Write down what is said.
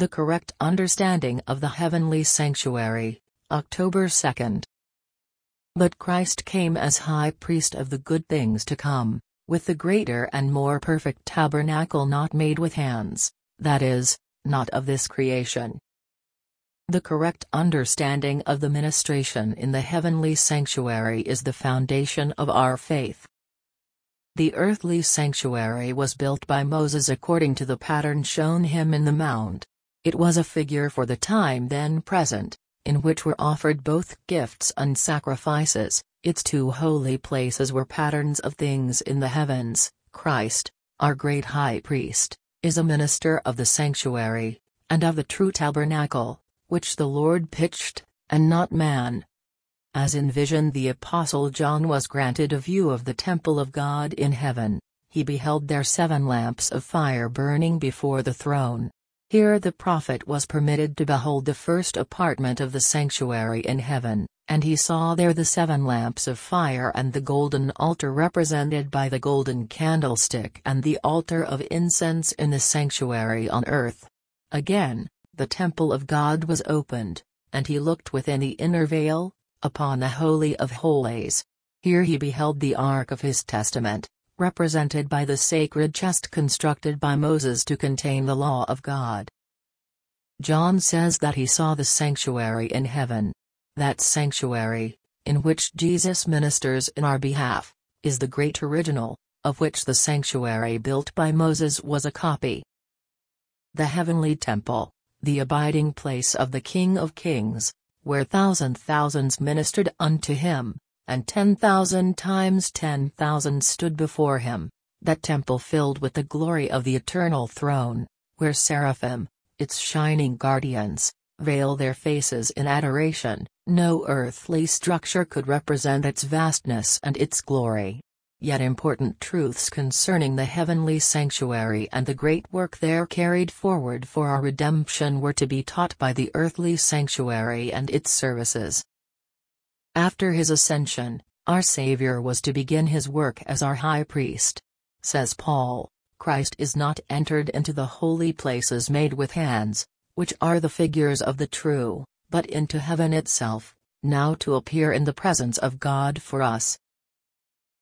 The correct understanding of the heavenly sanctuary, October 2nd. But Christ came as high priest of the good things to come, with the greater and more perfect tabernacle not made with hands, that is, not of this creation. The correct understanding of the ministration in the heavenly sanctuary is the foundation of our faith. The earthly sanctuary was built by Moses according to the pattern shown him in the mount. It was a figure for the time then present, in which were offered both gifts and sacrifices. Its two holy places were patterns of things in the heavens. Christ, our great high priest, is a minister of the sanctuary, and of the true tabernacle, which the Lord pitched, and not man. As in vision the Apostle John was granted a view of the temple of God in heaven, he beheld there 7 lamps of fire burning before the throne. Here the prophet was permitted to behold the first apartment of the sanctuary in heaven, and he saw there the 7 lamps of fire and the golden altar represented by the golden candlestick and the altar of incense in the sanctuary on earth. Again, the temple of God was opened, and he looked within the inner veil, upon the Holy of Holies. Here he beheld the Ark of his Testament, represented by the sacred chest constructed by Moses to contain the law of God. John says that he saw the sanctuary in heaven. That sanctuary, in which Jesus ministers in our behalf, is the great original, of which the sanctuary built by Moses was a copy. The heavenly temple, the abiding place of the King of Kings, where thousands ministered unto him, and 10,000 times 10,000 stood before him, that temple filled with the glory of the eternal throne, where seraphim, its shining guardians, veil their faces in adoration. No earthly structure could represent its vastness and its glory. Yet important truths concerning the heavenly sanctuary and the great work there carried forward for our redemption were to be taught by the earthly sanctuary and its services. After his ascension, our Savior was to begin his work as our high priest. Says Paul, Christ is not entered into the holy places made with hands, which are the figures of the true, but into heaven itself, now to appear in the presence of God for us,